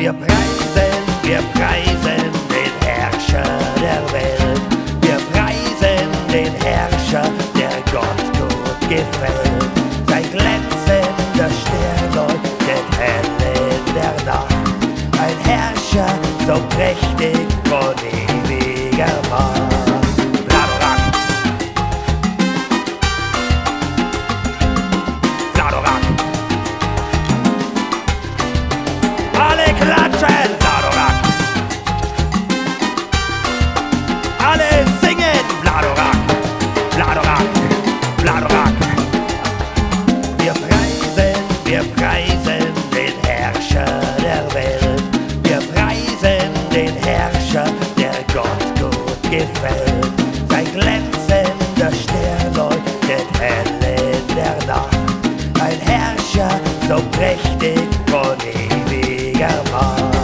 Wir preisen den Herrscher der Welt. Wir preisen den Herrscher, der Gott gut gefällt. Sein glänzender Stern leuchtet hell in der Nacht. Ein Herrscher so prächtig von ewiger Macht. Vladorak! Vladorak! Alle klatschen! Vladorak! Alle singen! Vladorak! Vladorak! Vladorak! Wir preisen den Herrscher der Welt. Wir preisen den Herrscher, der Gott gut gefällt. Sein glänzender Stern leuchtet hell in der Nacht. Ein Herrscher so prächtig von ewiger Macht.